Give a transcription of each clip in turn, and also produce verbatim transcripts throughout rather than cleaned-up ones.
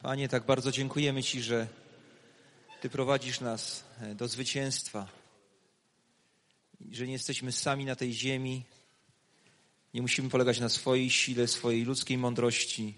Panie, tak bardzo dziękujemy Ci, że Ty prowadzisz nas do zwycięstwa, że nie jesteśmy sami na tej ziemi, nie musimy polegać na swojej sile, swojej ludzkiej mądrości,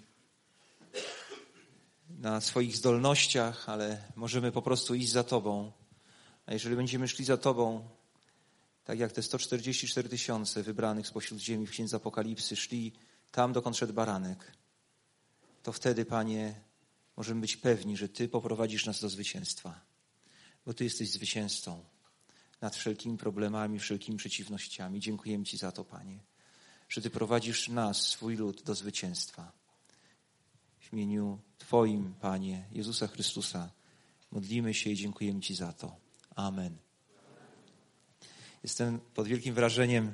na swoich zdolnościach, ale możemy po prostu iść za Tobą. A jeżeli będziemy szli za Tobą, tak jak te sto czterdzieści cztery tysiące wybranych spośród ziemi w Księdze Apokalipsy szli tam, dokąd szedł baranek, to wtedy, Panie, możemy być pewni, że Ty poprowadzisz nas do zwycięstwa, bo Ty jesteś zwycięzcą nad wszelkimi problemami, wszelkimi przeciwnościami. Dziękujemy Ci za to, Panie, że Ty prowadzisz nas, swój lud, do zwycięstwa. W imieniu Twoim, Panie, Jezusa Chrystusa, modlimy się i dziękujemy Ci za to. Amen. Jestem pod wielkim wrażeniem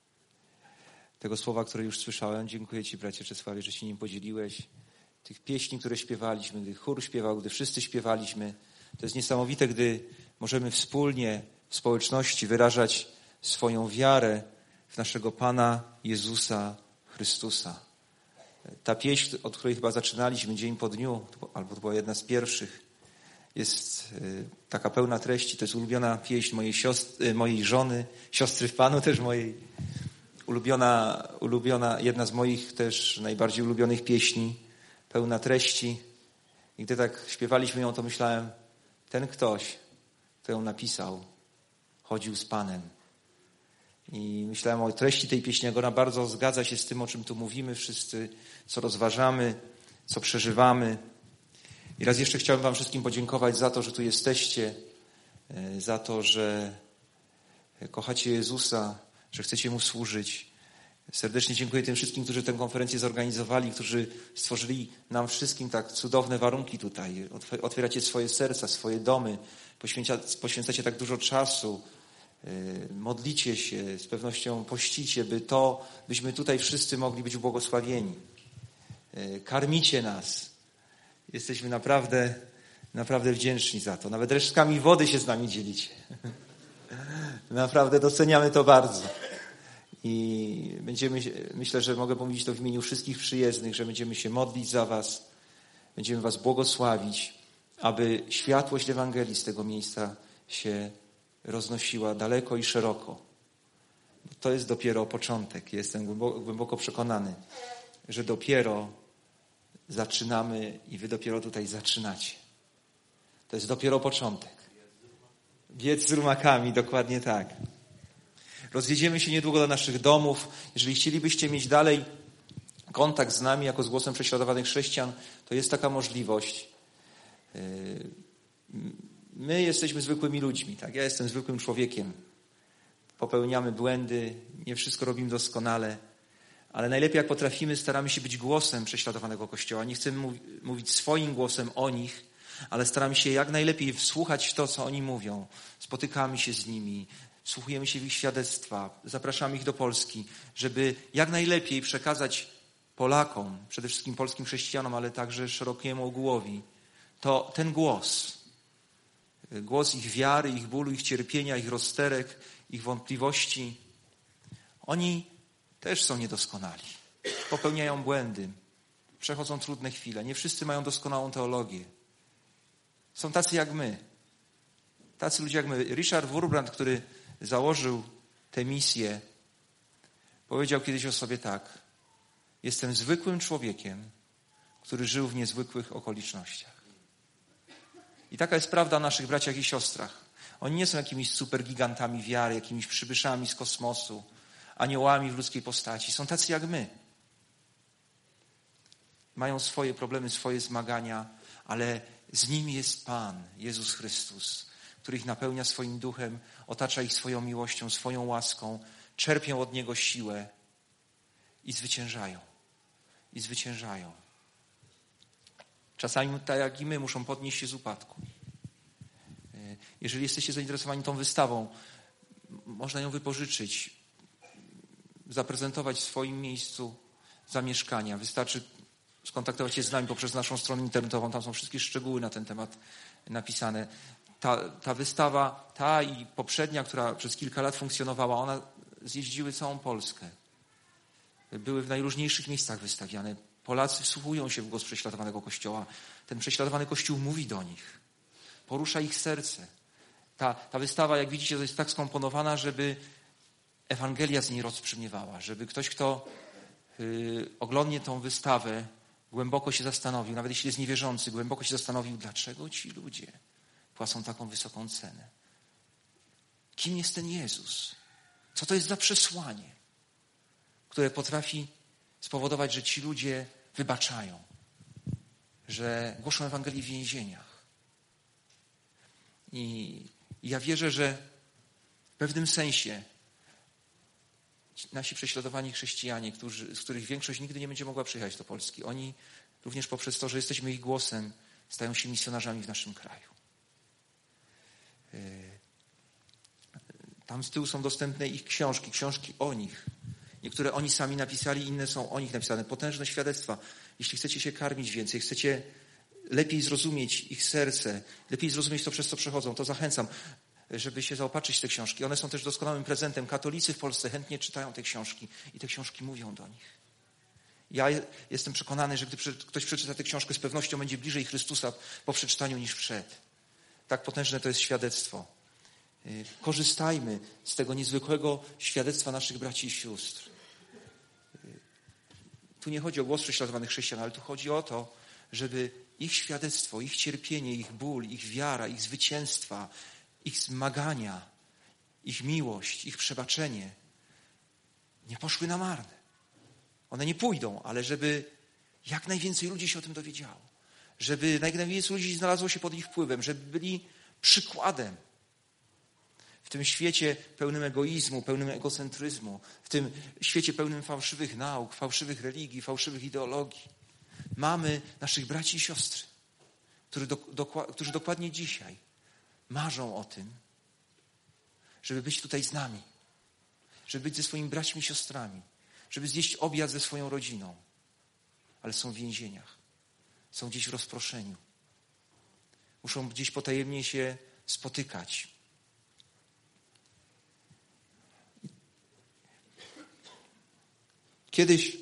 tego słowa, które już słyszałem. Dziękuję Ci, bracie Czesławie, że się nim podzieliłeś. Tych pieśni, które śpiewaliśmy, gdy chór śpiewał, gdy wszyscy śpiewaliśmy. To jest niesamowite, gdy możemy wspólnie w społeczności wyrażać swoją wiarę w naszego Pana Jezusa Chrystusa. Ta pieśń, od której chyba zaczynaliśmy dzień po dniu, albo to była jedna z pierwszych, jest taka pełna treści. To jest ulubiona pieśń mojej siostry, mojej żony, siostry w Panu też mojej. Ulubiona, ulubiona, jedna z moich też najbardziej ulubionych pieśni, pełna treści. I gdy tak śpiewaliśmy ją, to myślałem, ten ktoś, kto ją napisał, chodził z Panem. I myślałem o treści tej pieśni, jak ona bardzo zgadza się z tym, o czym tu mówimy wszyscy, co rozważamy, co przeżywamy. I raz jeszcze chciałbym Wam wszystkim podziękować za to, że tu jesteście, za to, że kochacie Jezusa, że chcecie Mu służyć. Serdecznie dziękuję tym wszystkim, którzy tę konferencję zorganizowali, którzy stworzyli nam wszystkim tak cudowne warunki tutaj. Otwieracie swoje serca, swoje domy, poświęcacie tak dużo czasu, modlicie się, z pewnością pościcie, by to, byśmy tutaj wszyscy mogli być błogosławieni. Karmicie nas. Jesteśmy naprawdę, naprawdę wdzięczni za to. Nawet resztkami wody się z nami dzielicie. Naprawdę doceniamy to bardzo. I będziemy, myślę, że mogę powiedzieć to w imieniu wszystkich przyjezdnych, że będziemy się modlić za Was, będziemy Was błogosławić, aby światłość Ewangelii z tego miejsca się roznosiła daleko i szeroko. To jest dopiero początek. Jestem głęboko, głęboko przekonany, że dopiero zaczynamy i Wy dopiero tutaj zaczynacie. To jest dopiero początek. Biec z rumakami, dokładnie tak. Rozjedziemy się niedługo do naszych domów. Jeżeli chcielibyście mieć dalej kontakt z nami jako z głosem prześladowanych chrześcijan, to jest taka możliwość. My jesteśmy zwykłymi ludźmi, tak? Ja jestem zwykłym człowiekiem. Popełniamy błędy, nie wszystko robimy doskonale, ale najlepiej jak potrafimy, staramy się być głosem prześladowanego Kościoła. Nie chcemy mówić swoim głosem o nich, ale staramy się jak najlepiej wsłuchać w to, co oni mówią. Spotykamy się z nimi, wsłuchujemy się w ich świadectwa, zapraszamy ich do Polski, żeby jak najlepiej przekazać Polakom, przede wszystkim polskim chrześcijanom, ale także szerokiemu ogółowi, to ten głos. Głos ich wiary, ich bólu, ich cierpienia, ich rozterek, ich wątpliwości. Oni też są niedoskonali. Popełniają błędy. Przechodzą trudne chwile. Nie wszyscy mają doskonałą teologię. Są tacy jak my. Tacy ludzie jak my. Richard Wurbrand, który założył tę misję, powiedział kiedyś o sobie tak. Jestem zwykłym człowiekiem, który żył w niezwykłych okolicznościach. I taka jest prawda o naszych braciach i siostrach. Oni nie są jakimiś supergigantami wiary, jakimiś przybyszami z kosmosu, aniołami w ludzkiej postaci. Są tacy jak my. Mają swoje problemy, swoje zmagania, ale z nimi jest Pan, Jezus Chrystus, który ich napełnia swoim duchem, otacza ich swoją miłością, swoją łaską, czerpią od Niego siłę i zwyciężają. I zwyciężają. Czasami, tak jak i my, muszą podnieść się z upadku. Jeżeli jesteście zainteresowani tą wystawą, można ją wypożyczyć, zaprezentować w swoim miejscu zamieszkania. Wystarczy skontaktować się z nami poprzez naszą stronę internetową. Tam są wszystkie szczegóły na ten temat napisane. Ta, ta wystawa, ta i poprzednia, która przez kilka lat funkcjonowała, ona zjeździły całą Polskę. Były w najróżniejszych miejscach wystawiane. Polacy wsłuchują się w głos prześladowanego Kościoła. Ten prześladowany Kościół mówi do nich. Porusza ich serce. Ta, ta wystawa, jak widzicie, to jest tak skomponowana, żeby Ewangelia z niej rozbrzmiewała. Żeby ktoś, kto yy, oglądnie tą wystawę, głęboko się zastanowił, nawet jeśli jest niewierzący, głęboko się zastanowił, dlaczego ci ludzie płacą taką wysoką cenę. Kim jest ten Jezus? Co to jest za przesłanie, które potrafi spowodować, że ci ludzie wybaczają, że głoszą Ewangelię w więzieniach. I ja wierzę, że w pewnym sensie nasi prześladowani chrześcijanie, którzy, z których większość nigdy nie będzie mogła przyjechać do Polski, oni również poprzez to, że jesteśmy ich głosem, stają się misjonarzami w naszym kraju. Tam z tyłu są dostępne ich książki, książki o nich. Niektóre oni sami napisali, inne są o nich napisane. Potężne świadectwa. Jeśli chcecie się karmić więcej, chcecie lepiej zrozumieć ich serce, lepiej zrozumieć to, przez co przechodzą, to zachęcam, żeby się zaopatrzyć w te książki. One są też doskonałym prezentem. Katolicy w Polsce chętnie czytają te książki i te książki mówią do nich. Ja jestem przekonany, że gdy ktoś przeczyta tę książkę, z pewnością będzie bliżej Chrystusa po przeczytaniu niż przed. Tak potężne to jest świadectwo. Korzystajmy z tego niezwykłego świadectwa naszych braci i sióstr. Tu nie chodzi o głos prześladowanych chrześcijan, ale tu chodzi o to, żeby ich świadectwo, ich cierpienie, ich ból, ich wiara, ich zwycięstwa, ich zmagania, ich miłość, ich przebaczenie nie poszły na marne. One nie pójdą, ale żeby jak najwięcej ludzi się o tym dowiedziało. Żeby jak najwięcej ludzi znalazło się pod ich wpływem, żeby byli przykładem. W tym świecie pełnym egoizmu, pełnym egocentryzmu, w tym świecie pełnym fałszywych nauk, fałszywych religii, fałszywych ideologii, mamy naszych braci i siostry, którzy, do, do, którzy dokładnie dzisiaj marzą o tym, żeby być tutaj z nami, żeby być ze swoimi braćmi i siostrami, żeby zjeść obiad ze swoją rodziną, ale są w więzieniach, są gdzieś w rozproszeniu, muszą gdzieś potajemnie się spotykać. Kiedyś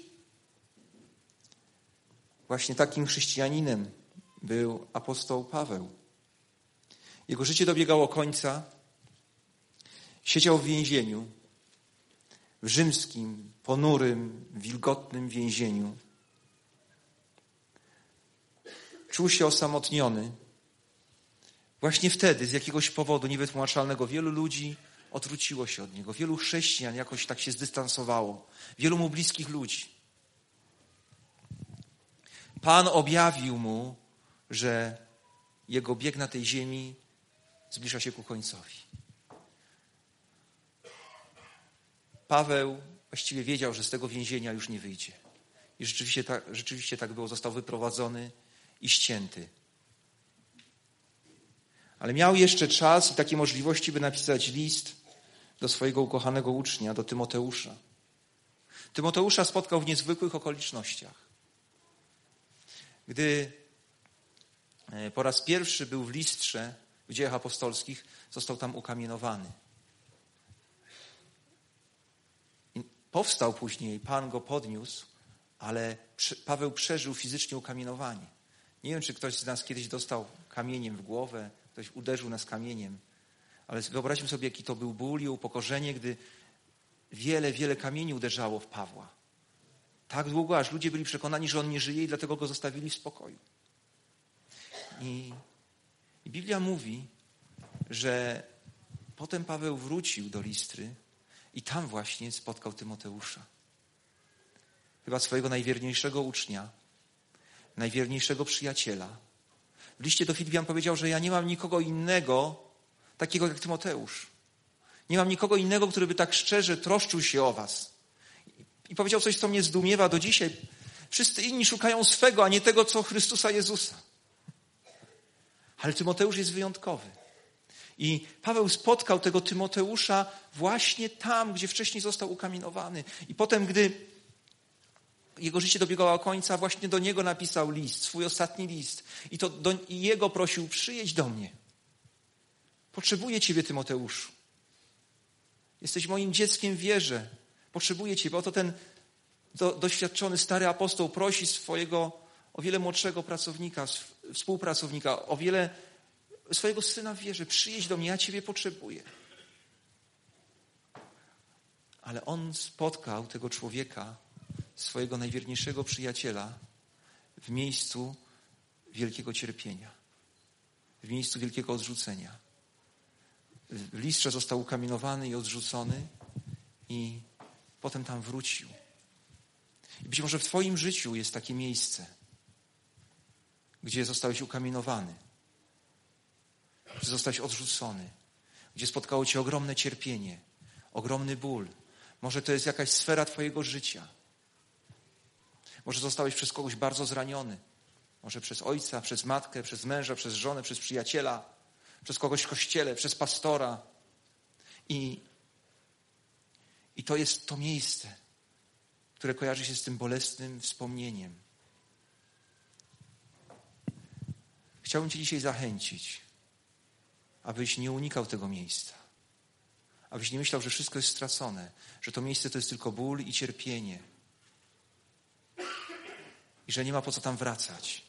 właśnie takim chrześcijaninem był apostoł Paweł. Jego życie dobiegało końca. Siedział w więzieniu, w rzymskim, ponurym, wilgotnym więzieniu. Czuł się osamotniony. Właśnie wtedy, z jakiegoś powodu niewytłumaczalnego, wielu ludzi odwróciło się od niego. Wielu chrześcijan jakoś tak się zdystansowało. Wielu mu bliskich ludzi. Pan objawił mu, że jego bieg na tej ziemi zbliża się ku końcowi. Paweł właściwie wiedział, że z tego więzienia już nie wyjdzie. I rzeczywiście tak, rzeczywiście tak było. Został wyprowadzony i ścięty. Ale miał jeszcze czas i takie możliwości, by napisać list do swojego ukochanego ucznia, do Tymoteusza. Tymoteusza spotkał w niezwykłych okolicznościach. Gdy po raz pierwszy był w Listrze, w Dziejach Apostolskich, został tam ukamienowany. I powstał później, Pan go podniósł, ale Paweł przeżył fizycznie ukamienowanie. Nie wiem, czy ktoś z nas kiedyś dostał kamieniem w głowę, ktoś uderzył nas kamieniem, ale wyobraźmy sobie, jaki to był ból i upokorzenie, gdy wiele, wiele kamieni uderzało w Pawła. Tak długo, aż ludzie byli przekonani, że on nie żyje i dlatego go zostawili w spokoju. I, i Biblia mówi, że potem Paweł wrócił do Listry i tam właśnie spotkał Tymoteusza. Chyba swojego najwierniejszego ucznia, najwierniejszego przyjaciela. W liście do Filipian powiedział, że ja nie mam nikogo innego, takiego jak Tymoteusz. Nie mam nikogo innego, który by tak szczerze troszczył się o was. I powiedział coś, co mnie zdumiewa do dzisiaj. Wszyscy inni szukają swego, a nie tego, co Chrystusa Jezusa. Ale Tymoteusz jest wyjątkowy. I Paweł spotkał tego Tymoteusza właśnie tam, gdzie wcześniej został ukamienowany. I potem, gdy jego życie dobiegało końca, właśnie do niego napisał list, swój ostatni list. I to do, i jego prosił, przyjedź do mnie. Potrzebuję ciebie, Tymoteuszu. Jesteś moim dzieckiem w wierze. Potrzebuję ciebie. Oto ten do, doświadczony stary apostoł prosi swojego o wiele młodszego pracownika, współpracownika, o wiele swojego syna w wierze. Przyjedź do mnie, ja ciebie potrzebuję. Ale on spotkał tego człowieka, swojego najwierniejszego przyjaciela, w miejscu wielkiego cierpienia, w miejscu wielkiego odrzucenia. W Listrze został ukamienowany i odrzucony i potem tam wrócił. I być może w twoim życiu jest takie miejsce, gdzie zostałeś ukamienowany, gdzie zostałeś odrzucony, gdzie spotkało cię ogromne cierpienie, ogromny ból. Może to jest jakaś sfera twojego życia. Może zostałeś przez kogoś bardzo zraniony. Może przez ojca, przez matkę, przez męża, przez żonę, przez przyjaciela, przez kogoś w kościele, przez pastora. I, i to jest to miejsce, które kojarzy się z tym bolesnym wspomnieniem. Chciałbym cię dzisiaj zachęcić, abyś nie unikał tego miejsca. Abyś nie myślał, że wszystko jest stracone, że to miejsce to jest tylko ból i cierpienie. I że nie ma po co tam wracać.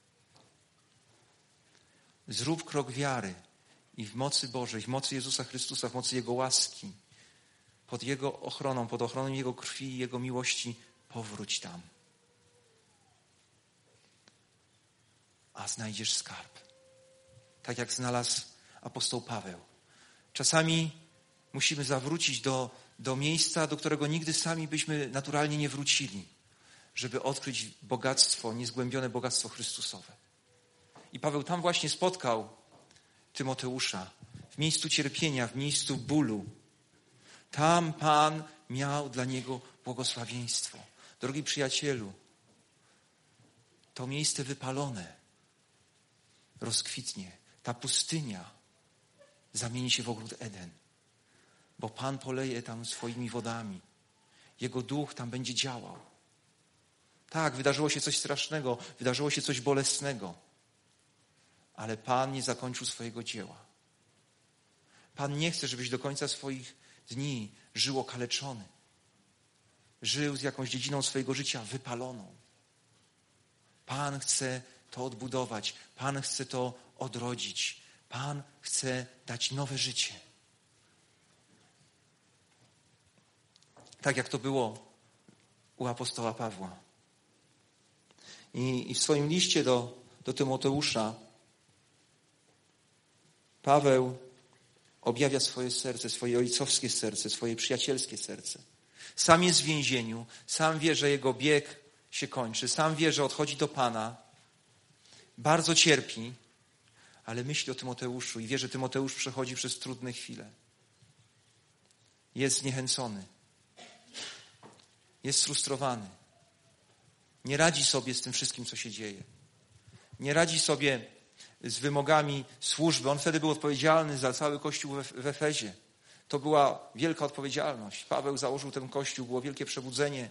Zrób krok wiary i w mocy Bożej, w mocy Jezusa Chrystusa, w mocy Jego łaski, pod Jego ochroną, pod ochroną Jego krwi i Jego miłości, powróć tam. A znajdziesz skarb. Tak jak znalazł apostoł Paweł. Czasami musimy zawrócić do, do miejsca, do którego nigdy sami byśmy naturalnie nie wrócili, żeby odkryć bogactwo, niezgłębione bogactwo Chrystusowe. I Paweł tam właśnie spotkał Tymoteusza w miejscu cierpienia, w miejscu bólu. Tam Pan miał dla niego błogosławieństwo. Drogi przyjacielu, to miejsce wypalone rozkwitnie. Ta pustynia zamieni się w ogród Eden, bo Pan poleje tam swoimi wodami. Jego duch tam będzie działał. Tak, wydarzyło się coś strasznego, wydarzyło się coś bolesnego, ale Pan nie zakończył swojego dzieła. Pan nie chce, żebyś do końca swoich dni żył okaleczony. Żył z jakąś dziedziną swojego życia wypaloną. Pan chce to odbudować. Pan chce to odrodzić. Pan chce dać nowe życie. Tak jak to było u apostoła Pawła. I, i w swoim liście do, do Tymoteusza Paweł objawia swoje serce, swoje ojcowskie serce, swoje przyjacielskie serce. Sam jest w więzieniu, sam wie, że jego bieg się kończy, sam wie, że odchodzi do Pana, bardzo cierpi, ale myśli o Tymoteuszu i wie, że Tymoteusz przechodzi przez trudne chwile. Jest zniechęcony, jest sfrustrowany, nie radzi sobie z tym wszystkim, co się dzieje. Nie radzi sobie z wymogami służby. On wtedy był odpowiedzialny za cały kościół w Efezie. To była wielka odpowiedzialność. Paweł założył ten kościół, było wielkie przebudzenie.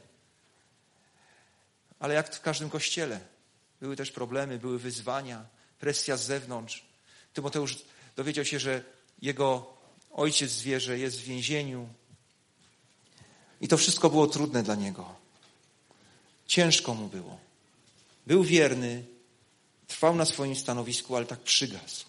Ale jak w każdym kościele, były też problemy, były wyzwania, presja z zewnątrz. Tymoteusz dowiedział się, że jego ojciec wie, że jest w więzieniu. I to wszystko było trudne dla niego. Ciężko mu było. Był wierny, trwał na swoim stanowisku, ale tak przygasł.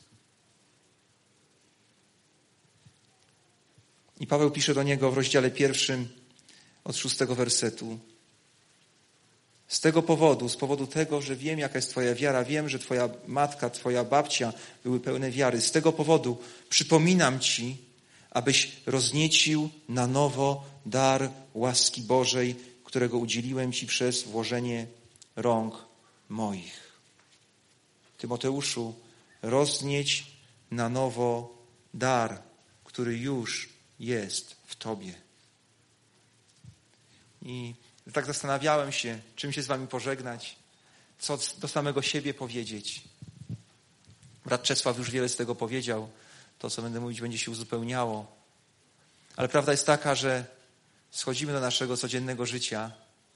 I Paweł pisze do niego w rozdziale pierwszym od szóstego wersetu. Z tego powodu, z powodu tego, że wiem, jaka jest twoja wiara, wiem, że twoja matka, twoja babcia były pełne wiary. Z tego powodu przypominam ci, abyś rozniecił na nowo dar łaski Bożej, którego udzieliłem ci przez włożenie rąk moich. Tymoteuszu, roznieć na nowo dar, który już jest w tobie. I tak zastanawiałem się, czym się z wami pożegnać, co do samego siebie powiedzieć. Brat Czesław już wiele z tego powiedział. To, co będę mówić, będzie się uzupełniało. Ale prawda jest taka, że schodzimy do naszego codziennego życia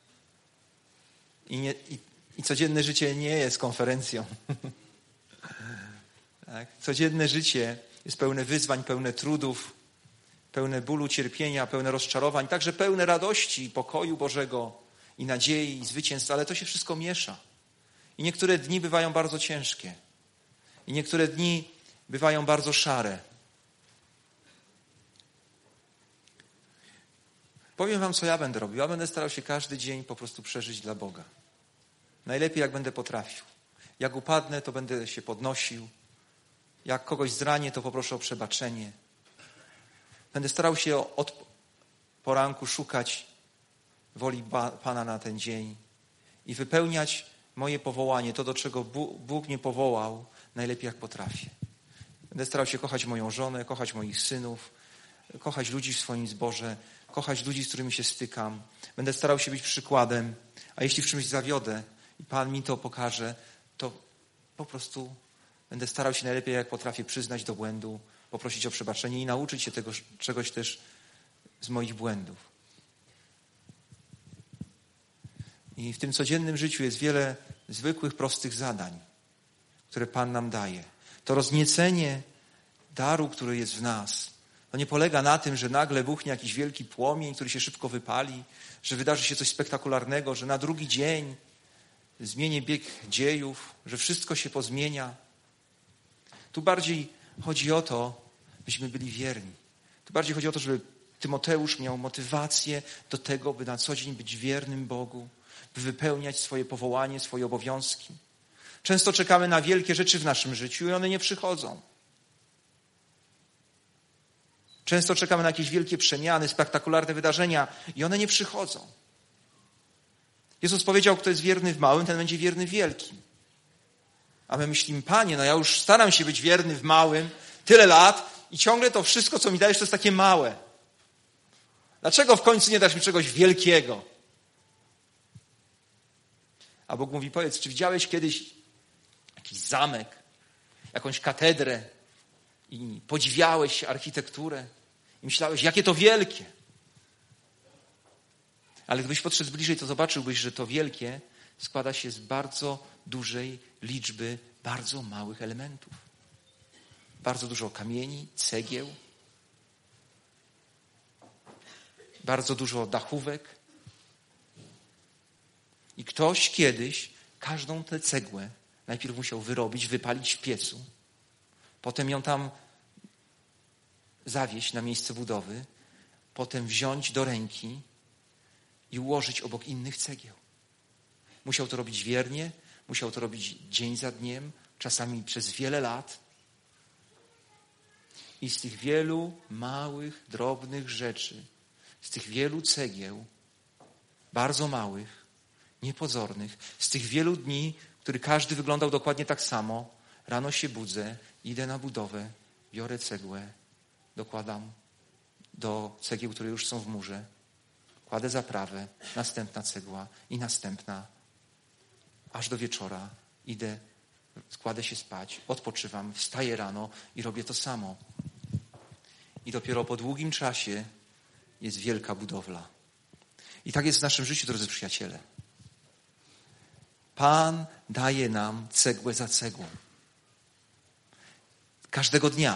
i, nie, i, i codzienne życie nie jest konferencją. Tak? Codzienne życie jest pełne wyzwań, pełne trudów, pełne bólu, cierpienia, pełne rozczarowań, także pełne radości, pokoju Bożego i nadziei, i zwycięstw, ale to się wszystko miesza. I niektóre dni bywają bardzo ciężkie. I niektóre dni bywają bardzo szare. Powiem wam, co ja będę robił. Ja będę starał się każdy dzień po prostu przeżyć dla Boga. Najlepiej, jak będę potrafił. Jak upadnę, to będę się podnosił. Jak kogoś zranię, to poproszę o przebaczenie. Będę starał się od poranku szukać woli Pana na ten dzień i wypełniać moje powołanie, to do czego Bóg mnie powołał, najlepiej jak potrafię. Będę starał się kochać moją żonę, kochać moich synów, kochać ludzi w swoim zborze, kochać ludzi, z którymi się stykam. Będę starał się być przykładem, a jeśli w czymś zawiodę i Pan mi to pokaże, to po prostu będę starał się najlepiej jak potrafię przyznać do błędu, poprosić o przebaczenie i nauczyć się tego, czegoś też z moich błędów. I w tym codziennym życiu jest wiele zwykłych, prostych zadań, które Pan nam daje. To rozniecenie daru, który jest w nas, to nie polega na tym, że nagle buchnie jakiś wielki płomień, który się szybko wypali, że wydarzy się coś spektakularnego, że na drugi dzień zmieni bieg dziejów, że wszystko się pozmienia. Tu bardziej chodzi o to, byśmy byli wierni. Tu bardziej chodzi o to, żeby Tymoteusz miał motywację do tego, by na co dzień być wiernym Bogu, by wypełniać swoje powołanie, swoje obowiązki. Często czekamy na wielkie rzeczy w naszym życiu i one nie przychodzą. Często czekamy na jakieś wielkie przemiany, spektakularne wydarzenia i one nie przychodzą. Jezus powiedział, kto jest wierny w małym, ten będzie wierny w wielkim. A my myślimy, Panie, no ja już staram się być wierny w małym tyle lat i ciągle to wszystko, co mi dajesz, to jest takie małe. Dlaczego w końcu nie dasz mi czegoś wielkiego? A Bóg mówi, powiedz, czy widziałeś kiedyś jakiś zamek, jakąś katedrę i podziwiałeś architekturę i myślałeś, jakie to wielkie. Ale gdybyś podszedł bliżej, to zobaczyłbyś, że to wielkie składa się z bardzo dużej liczby bardzo małych elementów. Bardzo dużo kamieni, cegieł, bardzo dużo dachówek. I ktoś kiedyś każdą tę cegłę najpierw musiał wyrobić, wypalić w piecu, potem ją tam zawieźć na miejsce budowy, potem wziąć do ręki i ułożyć obok innych cegieł. Musiał to robić wiernie, musiał to robić dzień za dniem, czasami przez wiele lat. I z tych wielu małych, drobnych rzeczy, z tych wielu cegieł, bardzo małych, niepozornych, z tych wielu dni, który każdy wyglądał dokładnie tak samo, rano się budzę, idę na budowę, biorę cegłę, dokładam do cegieł, które już są w murze, kładę zaprawę, następna cegła i następna, aż do wieczora idę, kładę się spać, odpoczywam, wstaję rano i robię to samo. I dopiero po długim czasie jest wielka budowla. I tak jest w naszym życiu, drodzy przyjaciele. Pan daje nam cegłę za cegłą. Każdego dnia.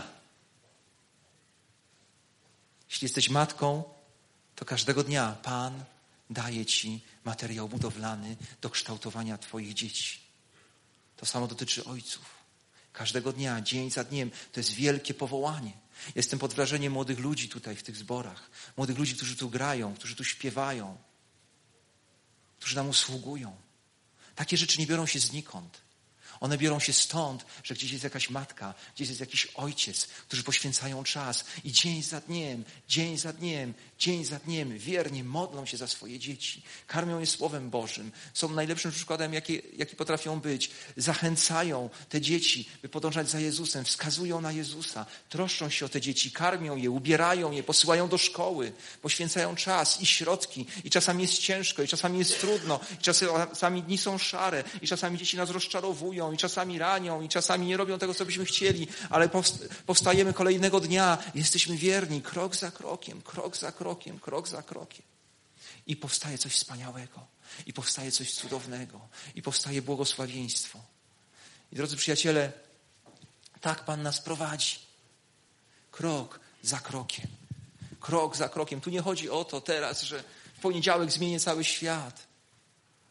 Jeśli jesteś matką, to każdego dnia Pan daje ci materiał budowlany do kształtowania twoich dzieci. To samo dotyczy ojców. Każdego dnia, dzień za dniem, to jest wielkie powołanie. Jestem pod wrażeniem młodych ludzi tutaj w tych zborach. Młodych ludzi, którzy tu grają, którzy tu śpiewają, którzy nam usługują. Takie rzeczy nie biorą się znikąd. One biorą się stąd, że gdzieś jest jakaś matka, gdzieś jest jakiś ojciec, którzy poświęcają czas i dzień za dniem, dzień za dniem, dzień za dniem wiernie modlą się za swoje dzieci. Karmią je Słowem Bożym. Są najlepszym przykładem, jaki, jaki potrafią być. Zachęcają te dzieci, by podążać za Jezusem. Wskazują na Jezusa. Troszczą się o te dzieci. Karmią je, ubierają je, posyłają do szkoły. Poświęcają czas i środki. I czasami jest ciężko, i czasami jest trudno. I czasami dni są szare. I czasami dzieci nas rozczarowują. I czasami ranią, i czasami nie robią tego, co byśmy chcieli, ale powstajemy kolejnego dnia, jesteśmy wierni, krok za krokiem, krok za krokiem, krok za krokiem. I powstaje coś wspaniałego, i powstaje coś cudownego, i powstaje błogosławieństwo. I drodzy przyjaciele, tak Pan nas prowadzi. Krok za krokiem, krok za krokiem. Tu nie chodzi o to teraz, że w poniedziałek zmienię cały świat.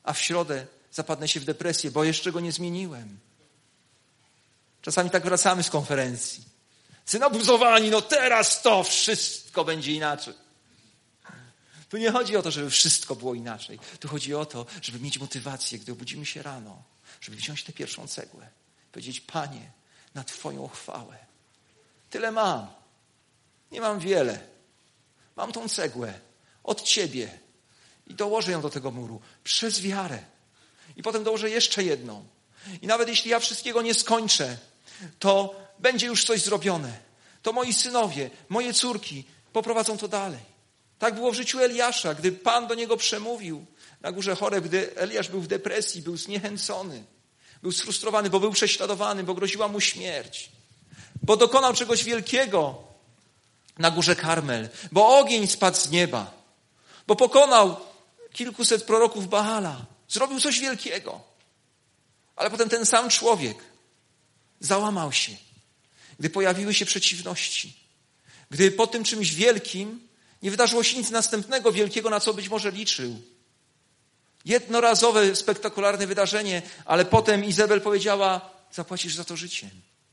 a w środę zapadnę się w depresję, bo jeszcze go nie zmieniłem. Czasami tak wracamy z konferencji. Nabuzowani, no teraz to wszystko będzie inaczej. Tu nie chodzi o to, żeby wszystko było inaczej. Tu chodzi o to, żeby mieć motywację, gdy obudzimy się rano, żeby wziąć tę pierwszą cegłę. Powiedzieć, Panie, na Twoją chwałę. Tyle mam. Nie mam wiele. Mam tą cegłę od Ciebie i dołożę ją do tego muru przez wiarę. I potem dołożę jeszcze jedną. I nawet jeśli ja wszystkiego nie skończę, to będzie już coś zrobione. To moi synowie, moje córki poprowadzą to dalej. Tak było w życiu Eliasza, gdy Pan do niego przemówił na górze Choreb, gdy Eliasz był w depresji, był zniechęcony, był sfrustrowany, bo był prześladowany, bo groziła mu śmierć, bo dokonał czegoś wielkiego na górze Karmel, bo ogień spadł z nieba, bo pokonał kilkuset proroków Baala, zrobił coś wielkiego. Ale potem ten sam człowiek załamał się, gdy pojawiły się przeciwności, gdy po tym czymś wielkim nie wydarzyło się nic następnego wielkiego, na co być może liczył. Jednorazowe, spektakularne wydarzenie, ale potem Izabel powiedziała, zapłacisz za to życiem.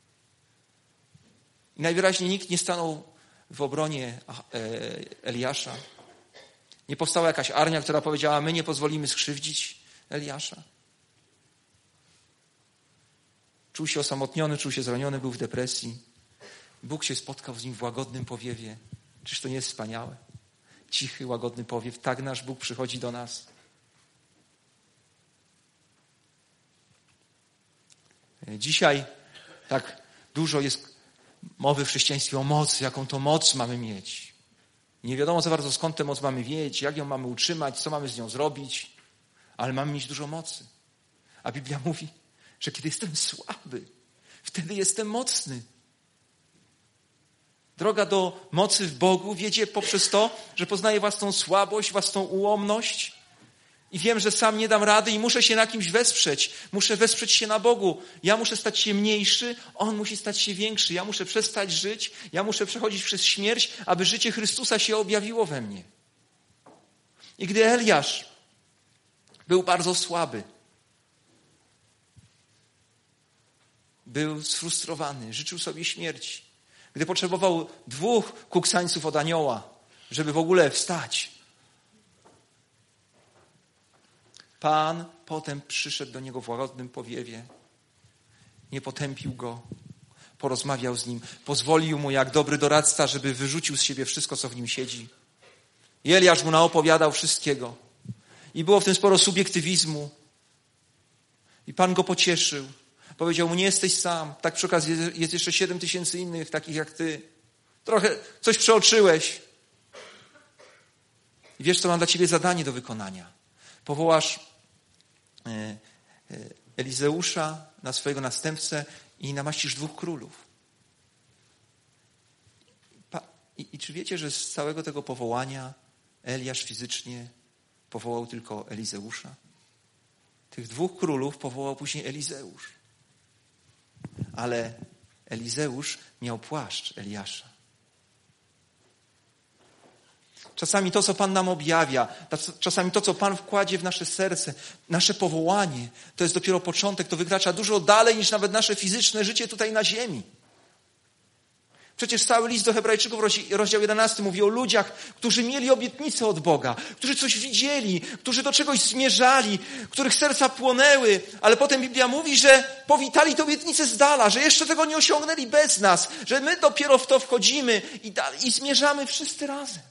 I najwyraźniej nikt nie stanął w obronie Eliasza. Nie powstała jakaś armia, która powiedziała, my nie pozwolimy skrzywdzić Eliasza. Czuł się osamotniony, czuł się zraniony, był w depresji. Bóg się spotkał z nim w łagodnym powiewie. Czyż to nie jest wspaniałe? Cichy, łagodny powiew. Tak nasz Bóg przychodzi do nas. Dzisiaj tak dużo jest mowy w chrześcijaństwie o mocy, jaką to moc mamy mieć. Nie wiadomo za bardzo, skąd tę moc mamy wiedzieć, jak ją mamy utrzymać, co mamy z nią zrobić, ale mamy mieć dużo mocy. A Biblia mówi, że kiedy jestem słaby, wtedy jestem mocny. Droga do mocy w Bogu wiedzie poprzez to, że poznaję własną słabość, własną ułomność i wiem, że sam nie dam rady i muszę się na kimś wesprzeć. Muszę wesprzeć się na Bogu. Ja muszę stać się mniejszy, On musi stać się większy. Ja muszę przestać żyć, ja muszę przechodzić przez śmierć, aby życie Chrystusa się objawiło we mnie. I gdy Eliasz był bardzo słaby, był sfrustrowany, życzył sobie śmierci, gdy potrzebował dwóch kuksańców od anioła, żeby w ogóle wstać, Pan potem przyszedł do niego w łagodnym powiewie, nie potępił go, porozmawiał z nim, pozwolił mu jak dobry doradca, żeby wyrzucił z siebie wszystko, co w nim siedzi. I Eliasz mu naopowiadał wszystkiego. I było w tym sporo subiektywizmu. I Pan go pocieszył. Powiedział mu, nie jesteś sam. Tak przy okazji jest jeszcze siedem tysięcy innych, takich jak ty. Trochę coś przeoczyłeś. I wiesz, co mam dla ciebie zadanie do wykonania. Powołasz Elizeusza na swojego następcę i namaścisz dwóch królów. I, i czy wiecie, że z całego tego powołania Eliasz fizycznie powołał tylko Elizeusza? Tych dwóch królów powołał później Elizeusz. Ale Elizeusz miał płaszcz Eliasza. Czasami to, co Pan nam objawia, czasami to, co Pan wkładzie w nasze serce, nasze powołanie, to jest dopiero początek, to wykracza dużo dalej niż nawet nasze fizyczne życie tutaj na ziemi. Przecież cały list do Hebrajczyków, rozdział jedenasty, mówi o ludziach, którzy mieli obietnicę od Boga, którzy coś widzieli, którzy do czegoś zmierzali, których serca płonęły, ale potem Biblia mówi, że powitali tę obietnicę z dala, że jeszcze tego nie osiągnęli bez nas, że my dopiero w to wchodzimy i, da- i zmierzamy wszyscy razem.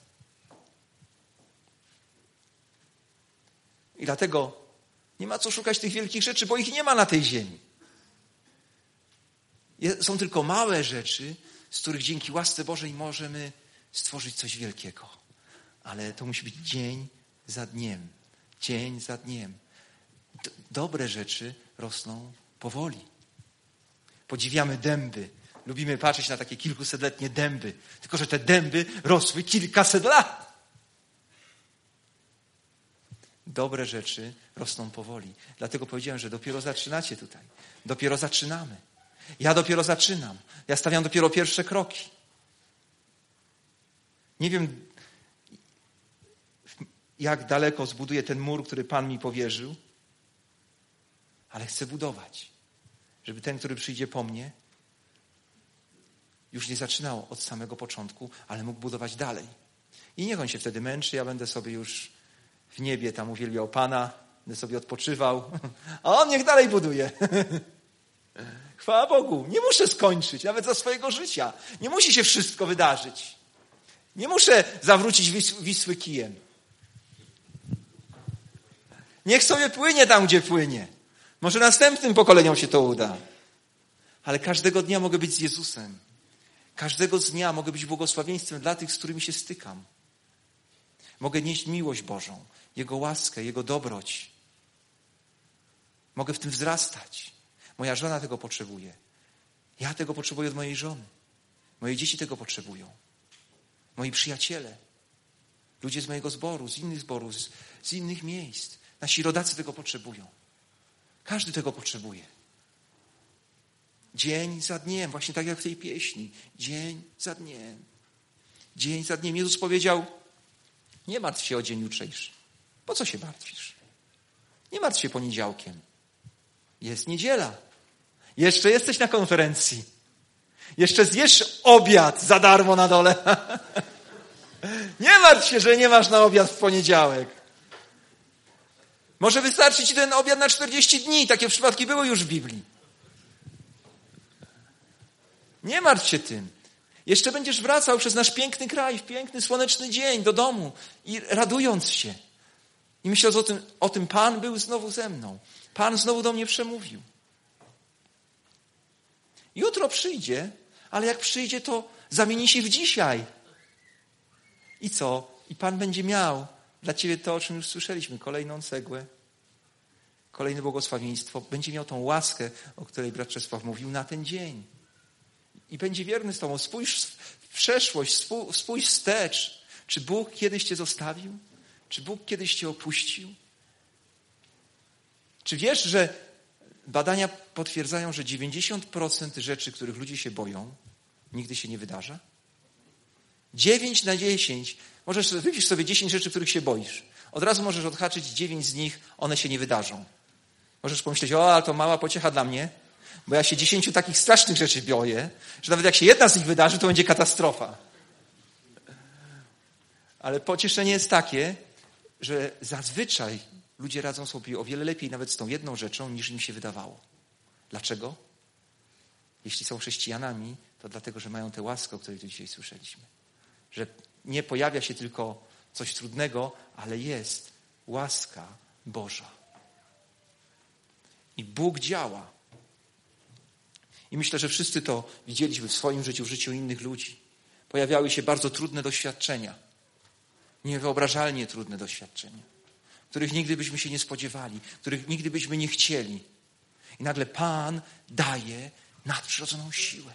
I dlatego nie ma co szukać tych wielkich rzeczy, bo ich nie ma na tej ziemi. Są tylko małe rzeczy, z których dzięki łasce Bożej możemy stworzyć coś wielkiego. Ale to musi być dzień za dniem. Dzień za dniem. Dobre rzeczy rosną powoli. Podziwiamy dęby. Lubimy patrzeć na takie kilkusetletnie dęby. Tylko że te dęby rosły kilkaset lat. Dobre rzeczy rosną powoli. Dlatego powiedziałem, że dopiero zaczynacie tutaj. Dopiero zaczynamy. Ja dopiero zaczynam. Ja stawiam dopiero pierwsze kroki. Nie wiem, jak daleko zbuduję ten mur, który Pan mi powierzył, ale chcę budować. Żeby ten, który przyjdzie po mnie, już nie zaczynał od samego początku, ale mógł budować dalej. I niech on się wtedy męczy, ja będę sobie już w niebie tam uwielbiał Pana, będę sobie odpoczywał, a on niech dalej buduje. Chwała Bogu, nie muszę skończyć, nawet za swojego życia. Nie musi się wszystko wydarzyć. Nie muszę zawrócić Wisły, Wisły kijem. Niech sobie płynie tam, gdzie płynie. Może następnym pokoleniom się to uda. Ale każdego dnia mogę być z Jezusem. Każdego dnia mogę być błogosławieństwem dla tych, z którymi się stykam. Mogę nieść miłość Bożą, Jego łaskę, Jego dobroć. Mogę w tym wzrastać. Moja żona tego potrzebuje. Ja tego potrzebuję od mojej żony. Moje dzieci tego potrzebują. Moi przyjaciele. Ludzie z mojego zboru, z innych zborów, z, z innych miejsc. Nasi rodacy tego potrzebują. Każdy tego potrzebuje. Dzień za dniem, właśnie tak jak w tej pieśni. Dzień za dniem. Dzień za dniem. Jezus powiedział, nie martw się o dzień jutrzejszy. Po co się martwisz? Nie martw się poniedziałkiem. Jest niedziela. Jeszcze jesteś na konferencji. Jeszcze zjesz obiad za darmo na dole. Nie martw się, że nie masz na obiad w poniedziałek. Może wystarczy ci ten obiad na czterdzieści dni. Takie przypadki były już w Biblii. Nie martw się tym. Jeszcze będziesz wracał przez nasz piękny kraj, w piękny, słoneczny dzień do domu i radując się. I myśląc o tym, o tym, Pan był znowu ze mną. Pan znowu do mnie przemówił. Jutro przyjdzie, ale jak przyjdzie, to zamieni się w dzisiaj. I co? I Pan będzie miał dla ciebie to, o czym już słyszeliśmy. Kolejną cegłę, kolejne błogosławieństwo. Będzie miał tą łaskę, o której brat Czesław mówił, na ten dzień. I będzie wierny z tobą. Spójrz w przeszłość, spójrz wstecz. Czy Bóg kiedyś cię zostawił? Czy Bóg kiedyś cię opuścił? Czy wiesz, że badania potwierdzają, że dziewięćdziesiąt procent rzeczy, których ludzie się boją, nigdy się nie wydarza? dziewięć na dziesięć. Możesz, wypisz sobie dziesięć rzeczy, których się boisz. Od razu możesz odhaczyć dziewięć z nich, one się nie wydarzą. Możesz pomyśleć, o, ale to mała pociecha dla mnie, bo ja się dziesięciu takich strasznych rzeczy boję, że nawet jak się jedna z nich wydarzy, to będzie katastrofa. Ale pocieszenie jest takie, że zazwyczaj ludzie radzą sobie o wiele lepiej nawet z tą jedną rzeczą, niż im się wydawało. Dlaczego? Jeśli są chrześcijanami, to dlatego, że mają tę łaskę, o której tu dzisiaj słyszeliśmy. Że nie pojawia się tylko coś trudnego, ale jest łaska Boża. I Bóg działa. I myślę, że wszyscy to widzieliśmy w swoim życiu, w życiu innych ludzi. Pojawiały się bardzo trudne doświadczenia. Niewyobrażalnie trudne doświadczenia. Których nigdy byśmy się nie spodziewali. Których nigdy byśmy nie chcieli. I nagle Pan daje nadprzyrodzoną siłę.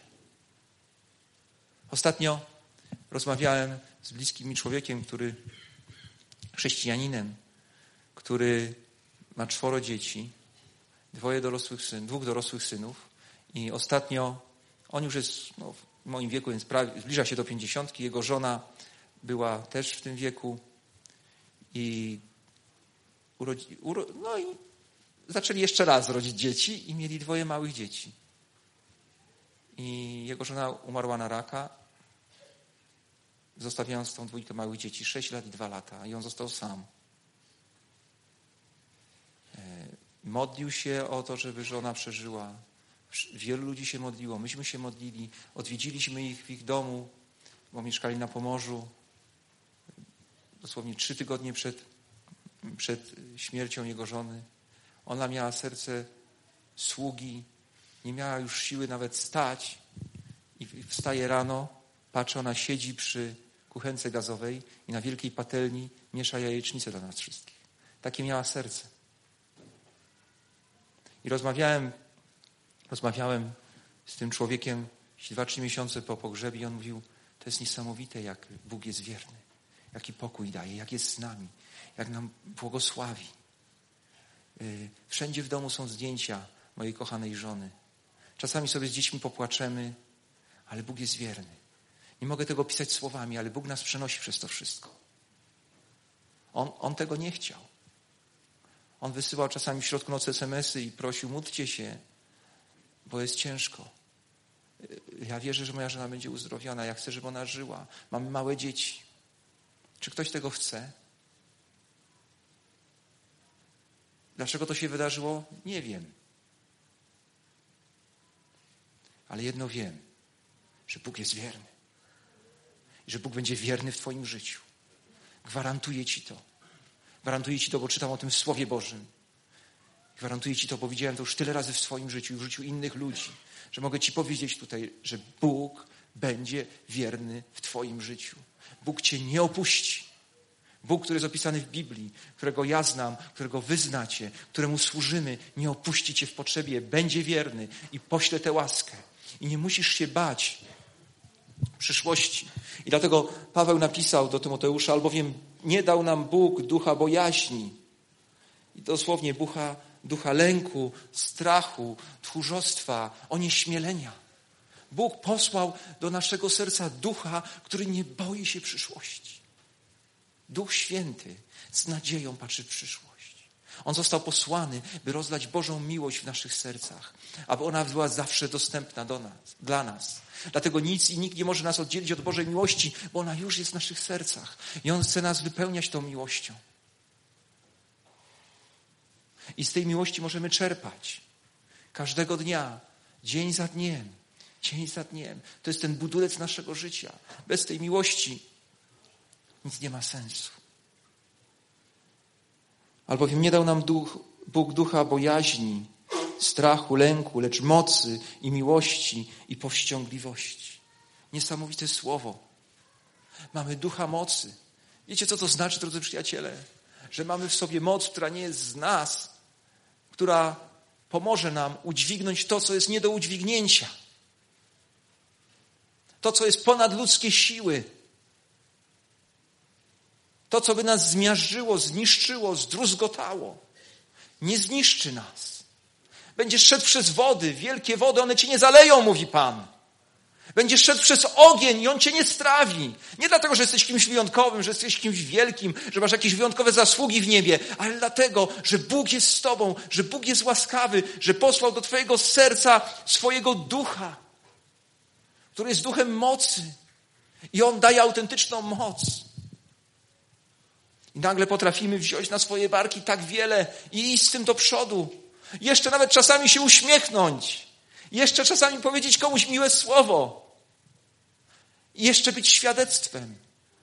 Ostatnio rozmawiałem z bliskim mi człowiekiem, który chrześcijaninem, który ma czworo dzieci, dwoje dorosłych syn, dwóch dorosłych synów i ostatnio on już jest no, w moim wieku, więc prawie, zbliża się do pięćdziesiątki. Jego żona była też w tym wieku i, urodzi, uro, no i zaczęli jeszcze raz rodzić dzieci i mieli dwoje małych dzieci. I jego żona umarła na raka, zostawiając tą dwójkę małych dzieci, sześć lat i dwa lata. I on został sam. Modlił się o to, żeby żona przeżyła. Wielu ludzi się modliło. Myśmy się modlili. Odwiedziliśmy ich w ich domu, bo mieszkali na Pomorzu. Dosłownie trzy tygodnie przed, przed śmiercią jego żony. Ona miała serce sługi. Nie miała już siły nawet stać. I wstaje rano, patrzy, ona siedzi przy kuchence gazowej i na wielkiej patelni miesza jajecznicę dla nas wszystkich. Takie miała serce. I rozmawiałem, rozmawiałem z tym człowiekiem dwa, trzy miesiące po pogrzebie i on mówił, to jest niesamowite, jak Bóg jest wierny, jaki pokój daje, jak jest z nami, jak nam błogosławi. Wszędzie w domu są zdjęcia mojej kochanej żony. Czasami sobie z dziećmi popłaczemy, ale Bóg jest wierny. Nie mogę tego pisać słowami, ale Bóg nas przenosi przez to wszystko. On, on tego nie chciał. On wysyłał czasami w środku nocy es em esy i prosił, módlcie się, bo jest ciężko. Ja wierzę, że moja żona będzie uzdrowiona. Ja chcę, żeby ona żyła. Mamy małe dzieci. Czy ktoś tego chce? Dlaczego to się wydarzyło? Nie wiem. Ale jedno wiem, że Bóg jest wierny. I że Bóg będzie wierny w twoim życiu. Gwarantuję ci to. Gwarantuję ci to, bo czytam o tym w Słowie Bożym. Gwarantuję ci to, bo widziałem to już tyle razy w swoim życiu i w życiu innych ludzi, że mogę ci powiedzieć tutaj, że Bóg będzie wierny w twoim życiu. Bóg cię nie opuści. Bóg, który jest opisany w Biblii, którego ja znam, którego wy znacie, któremu służymy, nie opuści cię w potrzebie, będzie wierny i pośle tę łaskę. I nie musisz się bać przyszłości. I dlatego Paweł napisał do Tymoteusza, albowiem nie dał nam Bóg ducha bojaźni. I dosłownie ducha, ducha lęku, strachu, tchórzostwa, onieśmielenia. Bóg posłał do naszego serca ducha, który nie boi się przyszłości. Duch Święty z nadzieją patrzy w przyszłość. On został posłany, by rozlać Bożą miłość w naszych sercach, aby ona była zawsze dostępna do nas, dla nas. Dlatego nic i nikt nie może nas oddzielić od Bożej miłości, bo ona już jest w naszych sercach. I On chce nas wypełniać tą miłością. I z tej miłości możemy czerpać. Każdego dnia, dzień za dniem, dzień za dniem. To jest ten budulec naszego życia. Bez tej miłości nic nie ma sensu. Albowiem nie dał nam duch, Bóg ducha bojaźni, strachu, lęku, lecz mocy i miłości i powściągliwości. Niesamowite słowo. Mamy ducha mocy. Wiecie, co to znaczy, drodzy przyjaciele? Że mamy w sobie moc, która nie jest z nas, która pomoże nam udźwignąć to, co jest nie do udźwignięcia. To, co jest ponad ludzkie siły. To, co by nas zmiażdżyło, zniszczyło, zdruzgotało. Nie zniszczy nas. Będziesz szedł przez wody, wielkie wody, one cię nie zaleją, mówi Pan. Będziesz szedł przez ogień i on cię nie strawi. Nie dlatego, że jesteś kimś wyjątkowym, że jesteś kimś wielkim, że masz jakieś wyjątkowe zasługi w niebie, ale dlatego, że Bóg jest z tobą, że Bóg jest łaskawy, że posłał do twojego serca swojego ducha, który jest duchem mocy. I on daje autentyczną moc. I nagle potrafimy wziąć na swoje barki tak wiele i iść z tym do przodu. Jeszcze nawet czasami się uśmiechnąć. Jeszcze czasami powiedzieć komuś miłe słowo. I jeszcze być świadectwem.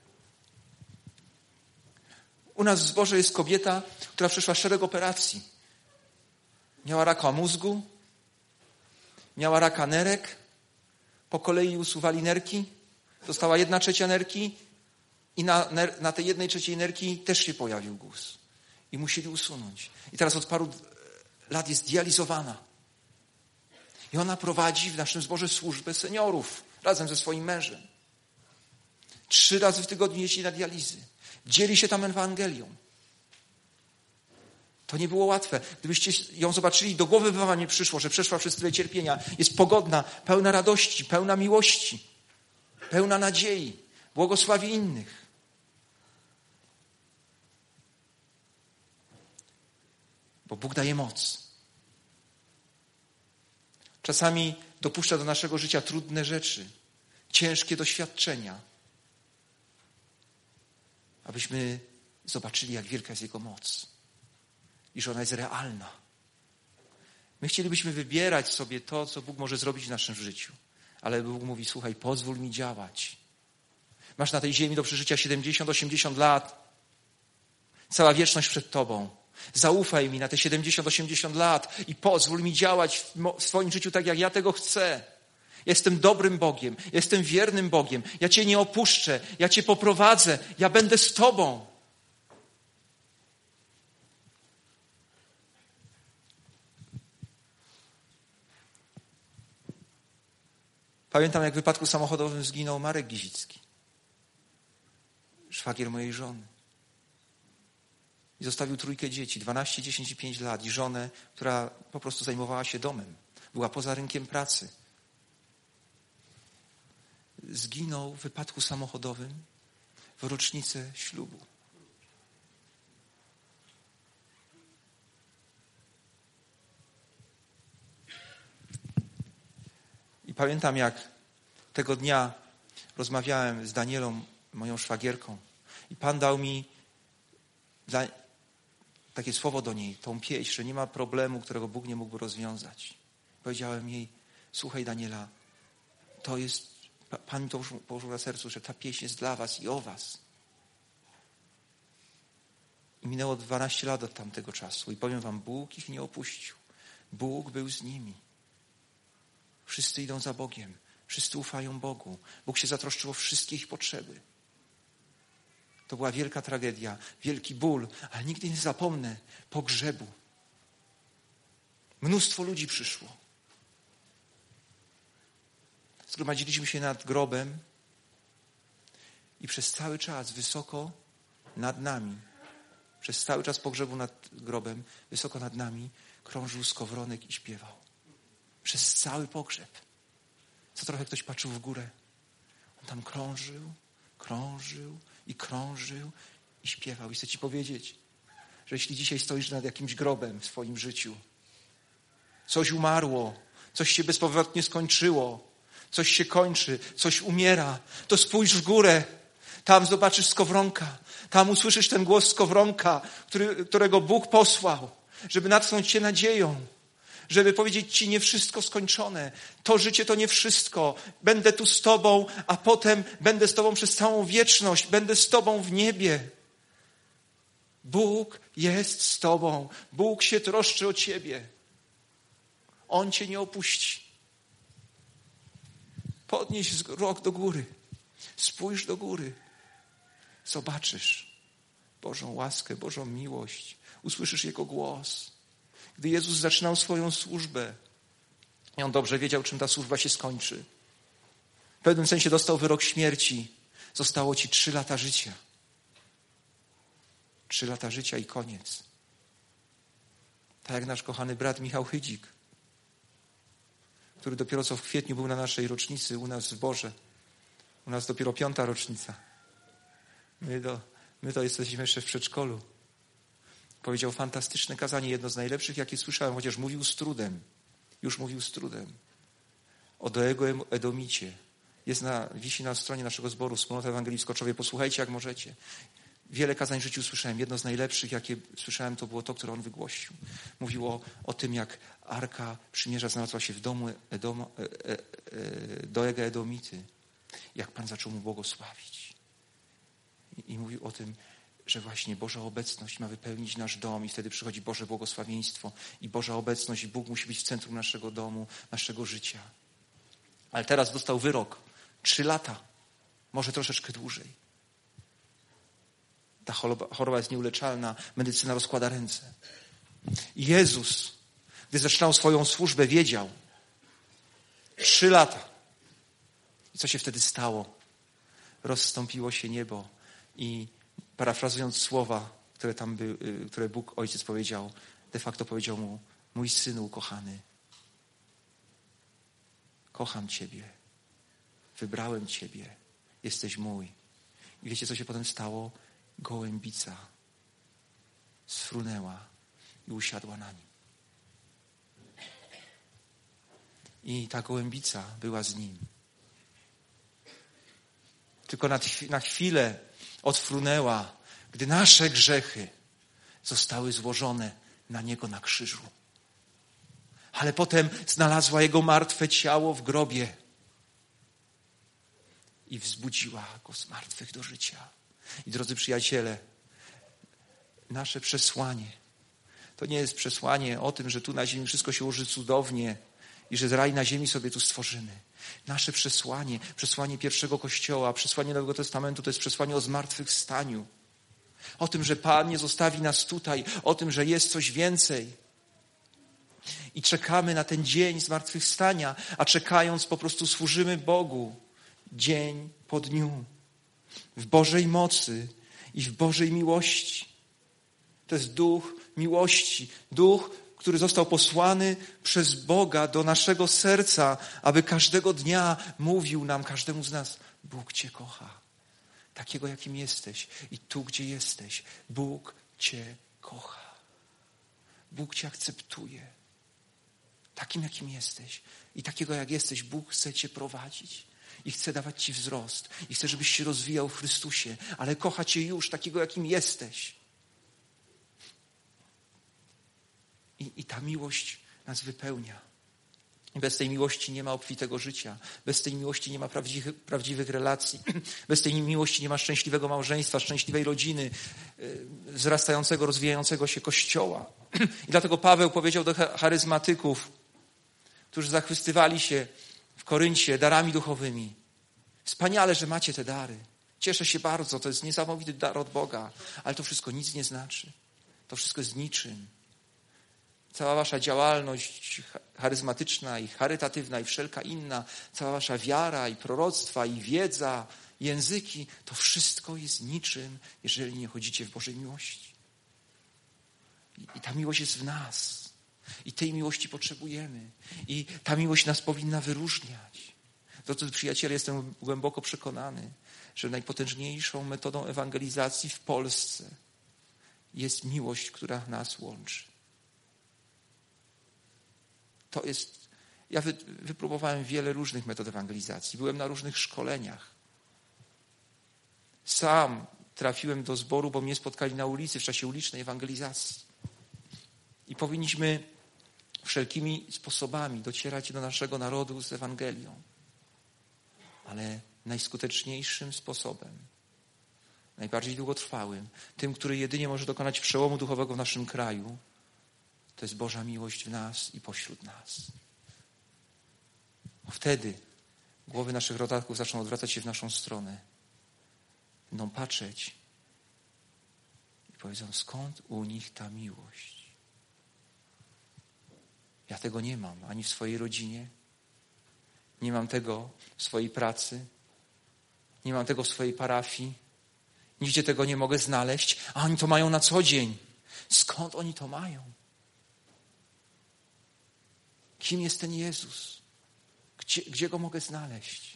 U nas w zborze jest kobieta, która przeszła szereg operacji. Miała raka mózgu, miała raka nerek, po kolei usuwali nerki, dostała jedna trzecia nerki i na, na tej jednej trzeciej nerki też się pojawił guz. I musieli usunąć. I teraz od paru lat jest dializowana. I ona prowadzi w naszym zborze służbę seniorów razem ze swoim mężem. Trzy razy w tygodniu jeździ na dializy. Dzieli się tam Ewangelią. To nie było łatwe. Gdybyście ją zobaczyli, do głowy by wam nie przyszło, że przeszła przez tyle cierpienia. Jest pogodna, pełna radości, pełna miłości, pełna nadziei. Błogosławi innych. Bo Bóg daje moc. Czasami dopuszcza do naszego życia trudne rzeczy, ciężkie doświadczenia, abyśmy zobaczyli, jak wielka jest Jego moc i że ona jest realna. My chcielibyśmy wybierać sobie to, co Bóg może zrobić w naszym życiu, ale Bóg mówi, słuchaj, pozwól mi działać. Masz na tej ziemi do przeżycia siedemdziesiąt osiemdziesiąt lat. Cała wieczność przed tobą. Zaufaj mi na te siedemdziesiąt osiemdziesiąt lat i pozwól mi działać w swoim życiu tak, jak ja tego chcę. Jestem dobrym Bogiem, jestem wiernym Bogiem. Ja cię nie opuszczę, ja cię poprowadzę, ja będę z tobą. Pamiętam, jak w wypadku samochodowym zginął Marek Gizicki, szwagier mojej żony. I zostawił trójkę dzieci, dwanaście, dziesięć i pięć lat i żonę, która po prostu zajmowała się domem. Była poza rynkiem pracy. Zginął w wypadku samochodowym w rocznicę ślubu. I pamiętam, jak tego dnia rozmawiałem z Danielą, moją szwagierką, i Pan dał mi dla, takie słowo do niej, tą pieśń, że nie ma problemu, którego Bóg nie mógłby rozwiązać. Powiedziałem jej, słuchaj Daniela, to jest, Pan mi to położył na sercu, że ta pieśń jest dla was i o was. I minęło dwanaście lat od tamtego czasu i powiem wam, Bóg ich nie opuścił. Bóg był z nimi. Wszyscy idą za Bogiem. Wszyscy ufają Bogu. Bóg się zatroszczył o wszystkie ich potrzeby. To była wielka tragedia, wielki ból, ale nigdy nie zapomnę pogrzebu. Mnóstwo ludzi przyszło. Zgromadziliśmy się nad grobem i przez cały czas wysoko nad nami, przez cały czas pogrzebu nad grobem, wysoko nad nami krążył skowronek i śpiewał. Przez cały pogrzeb. Co trochę ktoś patrzył w górę. On tam krążył, krążył i krążył i śpiewał. I chcę ci powiedzieć, że jeśli dzisiaj stoisz nad jakimś grobem w swoim życiu, coś umarło, coś się bezpowrotnie skończyło, coś się kończy, coś umiera, to spójrz w górę. Tam zobaczysz skowronka. Tam usłyszysz ten głos skowronka, który, którego Bóg posłał, żeby natchnąć cię nadzieją, żeby powiedzieć ci, nie wszystko skończone. To życie to nie wszystko. Będę tu z tobą, a potem będę z tobą przez całą wieczność. Będę z tobą w niebie. Bóg jest z tobą. Bóg się troszczy o ciebie. On cię nie opuści. Podnieś wzrok do góry. Spójrz do góry. Zobaczysz Bożą łaskę, Bożą miłość. Usłyszysz Jego głos. Gdy Jezus zaczynał swoją służbę, i On dobrze wiedział, czym ta służba się skończy. W pewnym sensie dostał wyrok śmierci. Zostało ci trzy lata życia. Trzy lata życia i koniec. Tak jak nasz kochany brat Michał Chydzik, który dopiero co w kwietniu był na naszej rocznicy u nas w Zborze. U nas dopiero piąta rocznica. My to, my to jesteśmy jeszcze w przedszkolu. Powiedział fantastyczne kazanie, jedno z najlepszych, jakie słyszałem, chociaż mówił z trudem. Już mówił z trudem. O Doego Edomicie. Jest na, wisi na stronie naszego zboru Wspólnota Ewangelii w Skoczowie. Posłuchajcie, jak możecie. Wiele kazań w życiu słyszałem. Jedno z najlepszych, jakie słyszałem, to było to, które on wygłosił. Mówił o, o tym, jak Arka Przymierza znalazła się w domu Edom, e, e, e, Doega Edomity. Jak Pan zaczął mu błogosławić. I, I mówił o tym, że właśnie Boża obecność ma wypełnić nasz dom i wtedy przychodzi Boże błogosławieństwo i Boża obecność i Bóg musi być w centrum naszego domu, naszego życia. Ale teraz dostał wyrok. Trzy lata. Może troszeczkę dłużej. Ta choroba jest nieuleczalna. Medycyna rozkłada ręce. I Jezus, gdy zaczynał swoją służbę, wiedział. Trzy lata. I co się wtedy stało? Rozstąpiło się niebo i parafrazując słowa, które tam były, które Bóg Ojciec powiedział, de facto powiedział mu: mój synu ukochany, kocham Ciebie, wybrałem Ciebie, jesteś mój. I wiecie, co się potem stało? Gołębica sfrunęła i usiadła na nim. I ta gołębica była z nim. Tylko na, na chwilę odfrunęła, gdy nasze grzechy zostały złożone na Niego na krzyżu. Ale potem znalazła Jego martwe ciało w grobie i wzbudziła Go z martwych do życia. I drodzy przyjaciele, nasze przesłanie to nie jest przesłanie o tym, że tu na ziemi wszystko się ułoży cudownie i że raj na ziemi sobie tu stworzymy. Nasze przesłanie, przesłanie pierwszego Kościoła, przesłanie Nowego Testamentu to jest przesłanie o zmartwychwstaniu. O tym, że Pan nie zostawi nas tutaj, o tym, że jest coś więcej. I czekamy na ten dzień zmartwychwstania, a czekając po prostu służymy Bogu dzień po dniu. W Bożej mocy i w Bożej miłości. To jest duch miłości, duch, który został posłany przez Boga do naszego serca, aby każdego dnia mówił nam, każdemu z nas: Bóg Cię kocha, takiego jakim jesteś i tu, gdzie jesteś. Bóg Cię kocha. Bóg Cię akceptuje. Takim, jakim jesteś. I takiego, jak jesteś, Bóg chce cię prowadzić. I chce dawać ci wzrost. I chce, żebyś się rozwijał w Chrystusie. Ale kocha cię już takiego, jakim jesteś. I, i ta miłość nas wypełnia. I bez tej miłości nie ma obfitego życia. Bez tej miłości nie ma prawdziwych, prawdziwych relacji. Bez tej miłości nie ma szczęśliwego małżeństwa, szczęśliwej rodziny, wzrastającego, rozwijającego się Kościoła. I dlatego Paweł powiedział do charyzmatyków, którzy zachwystywali się w Koryncie darami duchowymi. Wspaniale, że macie te dary. Cieszę się bardzo, to jest niesamowity dar od Boga. Ale to wszystko nic nie znaczy. To wszystko jest niczym. Cała wasza działalność charyzmatyczna i charytatywna i wszelka inna, cała wasza wiara i proroctwa i wiedza, i języki, to wszystko jest niczym, jeżeli nie chodzicie w Bożej miłości. I, i ta miłość jest w nas. I tej miłości potrzebujemy. I ta miłość nas powinna wyróżniać. Drodzy przyjaciele, jestem głęboko przekonany, że najpotężniejszą metodą ewangelizacji w Polsce jest miłość, która nas łączy. To jest, ja wy, wypróbowałem wiele różnych metod ewangelizacji. Byłem na różnych szkoleniach. Sam trafiłem do zboru, bo mnie spotkali na ulicy w czasie ulicznej ewangelizacji. I powinniśmy wszelkimi sposobami docierać do naszego narodu z Ewangelią. Ale najskuteczniejszym sposobem, najbardziej długotrwałym, tym, który jedynie może dokonać przełomu duchowego w naszym kraju, to jest Boża miłość w nas i pośród nas. Bo wtedy głowy naszych rodaków zaczną odwracać się w naszą stronę. Będą patrzeć i powiedzą, skąd u nich ta miłość? Ja tego nie mam ani w swojej rodzinie, nie mam tego w swojej pracy, nie mam tego w swojej parafii, nigdzie tego nie mogę znaleźć, a oni to mają na co dzień. Skąd oni to mają? Kim jest ten Jezus? Gdzie, gdzie Go mogę znaleźć?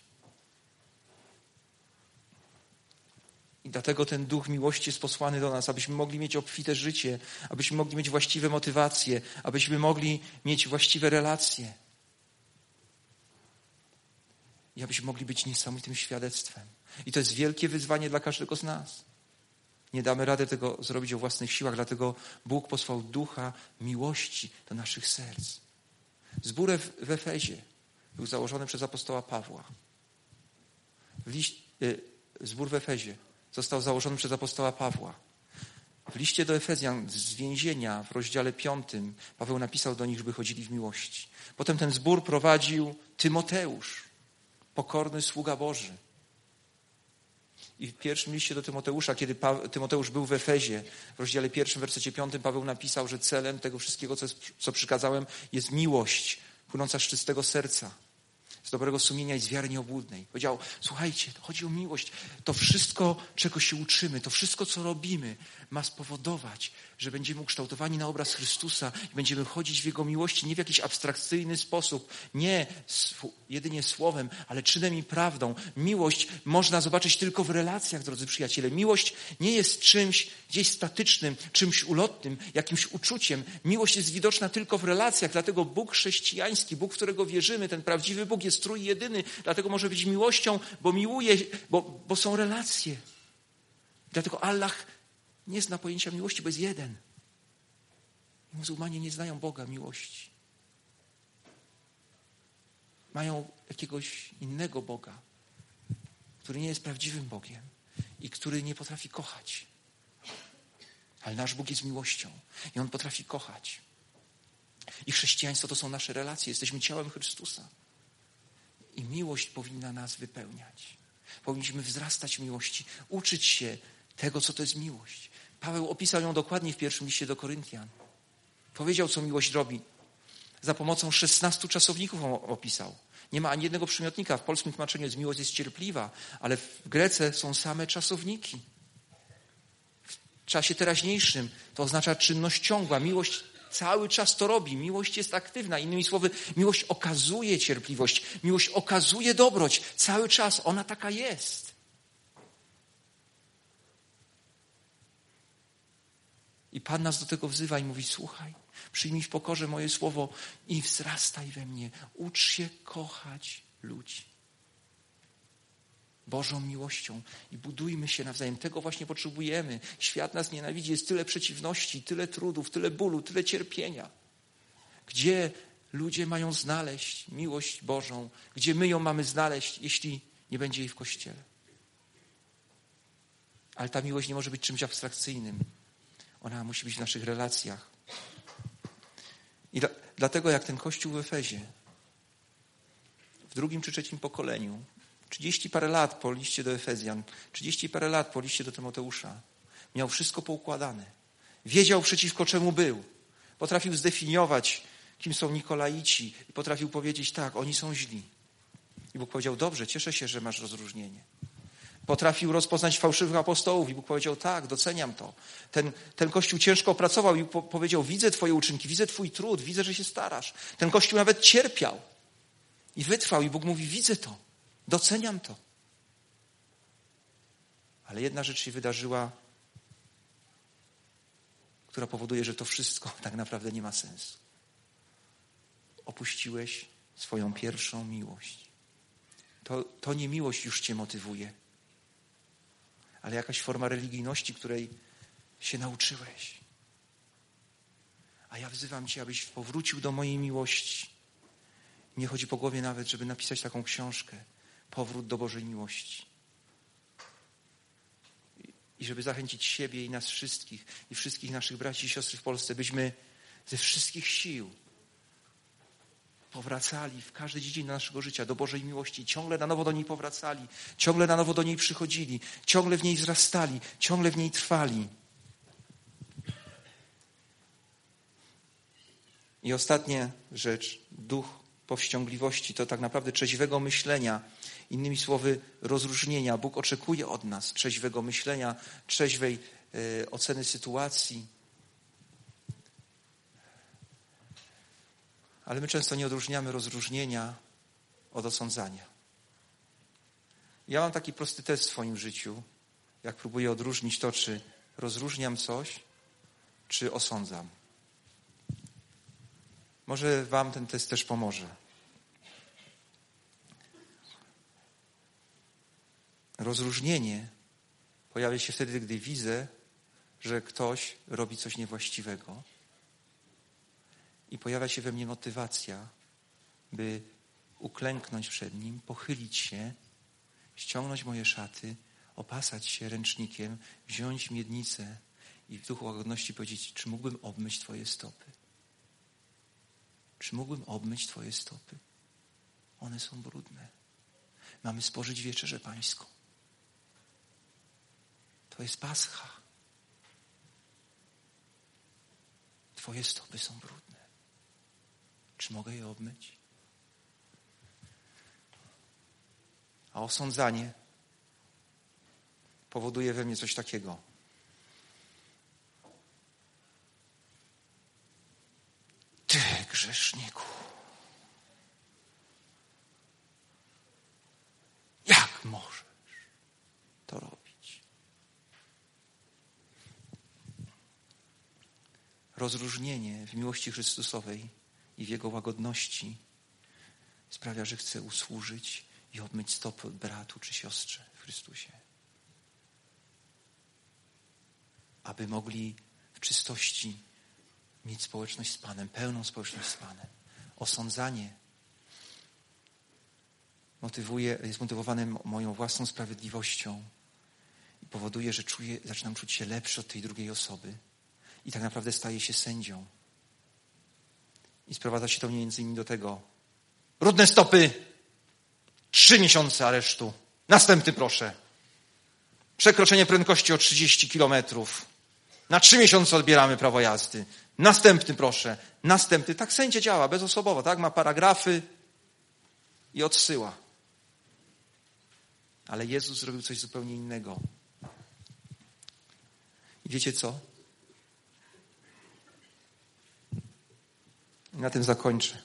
I dlatego ten duch miłości jest posłany do nas, abyśmy mogli mieć obfite życie, abyśmy mogli mieć właściwe motywacje, abyśmy mogli mieć właściwe relacje. I abyśmy mogli być niesamowitym świadectwem. I to jest wielkie wyzwanie dla każdego z nas. Nie damy rady tego zrobić o własnych siłach, dlatego Bóg posłał ducha miłości do naszych serc. Zbór w Efezie był założony przez apostoła Pawła. W liście, zbór w Efezie został założony przez apostoła Pawła. W liście do Efezjan z więzienia w rozdziale piątym Paweł napisał do nich, żeby chodzili w miłości. Potem ten zbór prowadził Tymoteusz, pokorny sługa Boży. I w pierwszym liście do Tymoteusza, kiedy pa- Tymoteusz był w Efezie, w rozdziale pierwszym, wersecie piątym, Paweł napisał, że celem tego wszystkiego, co, jest, co przykazałem, jest miłość płynąca z czystego serca, z dobrego sumienia i z wiary nieobłudnej. Powiedział, słuchajcie, to chodzi o miłość. To wszystko, czego się uczymy, to wszystko, co robimy, ma spowodować, że będziemy ukształtowani na obraz Chrystusa i będziemy chodzić w Jego miłości nie w jakiś abstrakcyjny sposób, nie sw- jedynie słowem, ale czynem i prawdą. Miłość można zobaczyć tylko w relacjach, drodzy przyjaciele. Miłość nie jest czymś gdzieś statycznym, czymś ulotnym, jakimś uczuciem. Miłość jest widoczna tylko w relacjach, dlatego Bóg chrześcijański, Bóg, w którego wierzymy, ten prawdziwy Bóg jest trójjedyny, dlatego może być miłością, bo miłuje, bo, bo są relacje. Dlatego Allah nie zna pojęcia miłości, bo jest jeden. Muzułmanie nie znają Boga miłości. Mają jakiegoś innego Boga, który nie jest prawdziwym Bogiem i który nie potrafi kochać. Ale nasz Bóg jest miłością i On potrafi kochać. I chrześcijaństwo to są nasze relacje. Jesteśmy ciałem Chrystusa. I miłość powinna nas wypełniać. Powinniśmy wzrastać w miłości, uczyć się tego, co to jest miłość. Paweł opisał ją dokładnie w pierwszym liście do Koryntian. Powiedział, co miłość robi. Za pomocą szesnastu czasowników opisał. Nie ma ani jednego przymiotnika. W polskim tłumaczeniu jest miłość jest cierpliwa, ale w Grece są same czasowniki. W czasie teraźniejszym to oznacza czynność ciągła. Miłość cały czas to robi. Miłość jest aktywna. Innymi słowy, miłość okazuje cierpliwość. Miłość okazuje dobroć. Cały czas ona taka jest. I Pan nas do tego wzywa i mówi, słuchaj, Przyjmij w pokorze moje słowo i wzrastaj we mnie. Ucz się kochać ludzi Bożą miłością i budujmy się nawzajem. Tego właśnie potrzebujemy. Świat nas nienawidzi, jest tyle przeciwności, tyle trudów, tyle bólu, tyle cierpienia. Gdzie ludzie mają znaleźć miłość Bożą? Gdzie my ją mamy znaleźć, jeśli nie będzie jej w Kościele? Ale ta miłość nie może być czymś abstrakcyjnym. Ona musi być w naszych relacjach. I dla, dlatego jak ten Kościół w Efezie, w drugim czy trzecim pokoleniu, trzydzieści parę lat po liście do Efezjan, trzydzieści parę lat po liście do Tymoteusza, miał wszystko poukładane. Wiedział, przeciwko czemu był. Potrafił zdefiniować, kim są Nikolaici i potrafił powiedzieć, tak, oni są źli. I Bóg powiedział, dobrze, cieszę się, że masz rozróżnienie. Potrafił rozpoznać fałszywych apostołów i Bóg powiedział, tak, doceniam to. Ten, ten Kościół ciężko pracował i po, powiedział, widzę twoje uczynki, widzę twój trud, widzę, że się starasz. Ten Kościół nawet cierpiał i wytrwał i Bóg mówi, widzę to, doceniam to. Ale jedna rzecz się wydarzyła, która powoduje, że to wszystko tak naprawdę nie ma sensu. Opuściłeś swoją pierwszą miłość. To, to nie miłość już cię motywuje, ale jakaś forma religijności, której się nauczyłeś. A ja wzywam cię, abyś powrócił do mojej miłości. Nie chodzi po głowie nawet, żeby napisać taką książkę. Powrót do Bożej miłości. I żeby zachęcić siebie i nas wszystkich, i wszystkich naszych braci i siostry w Polsce, byśmy ze wszystkich sił powracali w każdej dziedzinie naszego życia do Bożej miłości, ciągle na nowo do niej powracali, ciągle na nowo do niej przychodzili, ciągle w niej wzrastali, ciągle w niej trwali. I ostatnia rzecz, duch powściągliwości, to tak naprawdę trzeźwego myślenia, innymi słowy rozróżnienia. Bóg oczekuje od nas trzeźwego myślenia, trzeźwej y, oceny sytuacji. Ale my często nie odróżniamy rozróżnienia od osądzania. Ja mam taki prosty test w swoim życiu, jak próbuję odróżnić to, czy rozróżniam coś, czy osądzam. Może wam ten test też pomoże. Rozróżnienie pojawia się wtedy, gdy widzę, że ktoś robi coś niewłaściwego. I pojawia się we mnie motywacja, by uklęknąć przed nim, pochylić się, ściągnąć moje szaty, opasać się ręcznikiem, wziąć miednicę i w duchu łagodności powiedzieć, czy mógłbym obmyć twoje stopy? Czy mógłbym obmyć twoje stopy? One są brudne. Mamy spożyć wieczerzę pańską. To jest Pascha. Twoje stopy są brudne. Czy mogę je obmyć? A osądzanie powoduje we mnie coś takiego. Ty, grzeszniku. Jak możesz to robić? Rozróżnienie w miłości Chrystusowej i w Jego łagodności sprawia, że chcę usłużyć i obmyć stopy bratu czy siostrze w Chrystusie. Aby mogli w czystości mieć społeczność z Panem, pełną społeczność z Panem. Osądzanie motywuje, jest motywowane moją własną sprawiedliwością i powoduje, że czuję, zaczynam czuć się lepszy od tej drugiej osoby i tak naprawdę staję się sędzią. I sprowadza się to między innymi do tego. Brudne stopy. Trzy miesiące aresztu. Następny proszę. Przekroczenie prędkości o trzydzieści kilometrów. Na trzy miesiące odbieramy prawo jazdy. Następny proszę. Następny. Tak sędzia działa, bezosobowo. Tak? Ma paragrafy i odsyła. Ale Jezus zrobił coś zupełnie innego. I wiecie co? Na tym zakończę.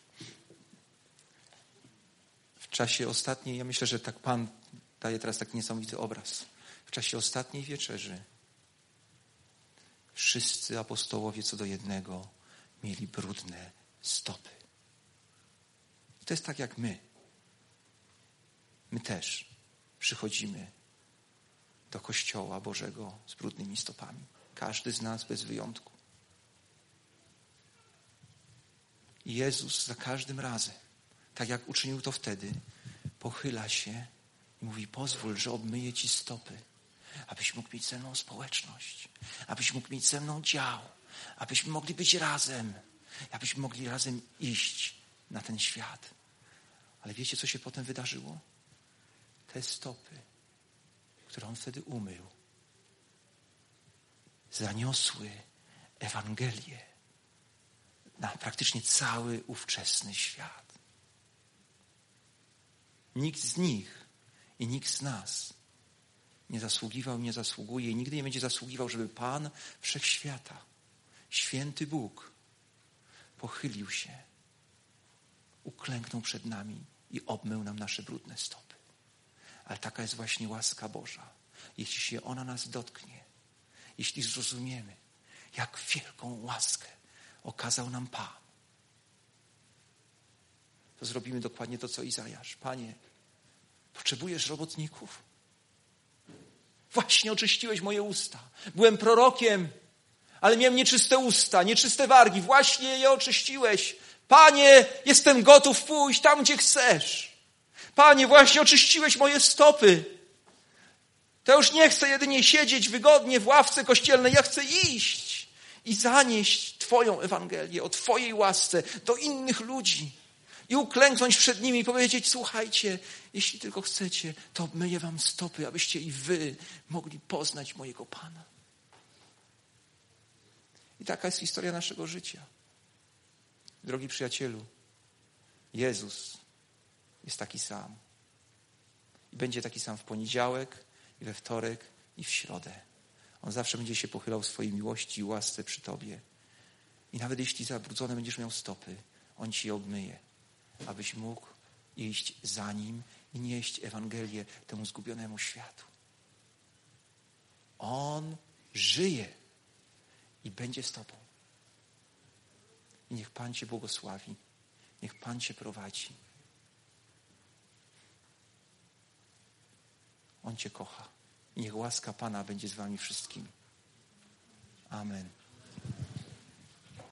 W czasie ostatniej, ja myślę, że tak Pan daje teraz taki niesamowity obraz. W czasie ostatniej wieczerzy wszyscy apostołowie co do jednego mieli brudne stopy. I to jest tak jak my. My też przychodzimy do Kościoła Bożego z brudnymi stopami. Każdy z nas bez wyjątku. I Jezus za każdym razem, tak jak uczynił to wtedy, pochyla się i mówi: pozwól, że obmyję ci stopy, abyś mógł mieć ze mną społeczność, abyś mógł mieć ze mną dział, abyśmy mogli być razem, abyśmy mogli razem iść na ten świat. Ale wiecie, co się potem wydarzyło? Te stopy, które on wtedy umył, zaniosły Ewangelię na praktycznie cały ówczesny świat. Nikt z nich i nikt z nas nie zasługiwał, nie zasługuje i nigdy nie będzie zasługiwał, żeby Pan Wszechświata, święty Bóg, pochylił się, uklęknął przed nami i obmył nam nasze brudne stopy. Ale taka jest właśnie łaska Boża. Jeśli się ona nas dotknie, jeśli zrozumiemy, jak wielką łaskę okazał nam Pan, to zrobimy dokładnie to, co Izajasz. Panie, potrzebujesz robotników? Właśnie oczyściłeś moje usta. Byłem prorokiem, ale miałem nieczyste usta, nieczyste wargi. Właśnie je oczyściłeś. Panie, jestem gotów pójść tam, gdzie chcesz. Panie, właśnie oczyściłeś moje stopy. To już nie chcę jedynie siedzieć wygodnie w ławce kościelnej. Ja chcę iść i zanieść Twoją Ewangelię o Twojej łasce do innych ludzi. I uklęknąć przed nimi i powiedzieć: słuchajcie, jeśli tylko chcecie, to myję wam stopy, abyście i wy mogli poznać mojego Pana. I taka jest historia naszego życia. Drogi przyjacielu, Jezus jest taki sam. I będzie taki sam w poniedziałek, i we wtorek, i w środę. On zawsze będzie się pochylał w swojej miłości i łasce przy Tobie. I nawet jeśli zabrudzone będziesz miał stopy, On Ci je obmyje, abyś mógł iść za Nim i nieść Ewangelię temu zgubionemu światu. On żyje i będzie z Tobą. I niech Pan Cię błogosławi. Niech Pan Cię prowadzi. On Cię kocha. I niech łaska Pana będzie z Wami wszystkimi. Amen.